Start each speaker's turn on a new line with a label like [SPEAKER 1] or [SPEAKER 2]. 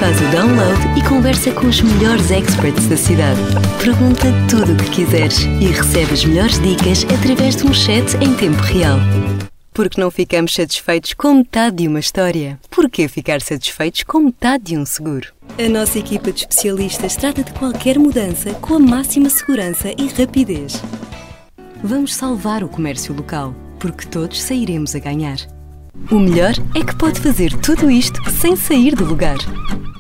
[SPEAKER 1] Faz o download e conversa com os melhores experts da cidade. Pergunta tudo o que quiseres e recebe as melhores dicas através de um chat em tempo real. Porque não ficamos satisfeitos com metade de uma história? Porquê ficar satisfeitos com metade de um seguro? A nossa equipa de especialistas trata de qualquer mudança com a máxima segurança e rapidez. Vamos salvar o comércio local, porque todos sairemos a ganhar. O melhor é que pode fazer tudo isto sem sair do lugar.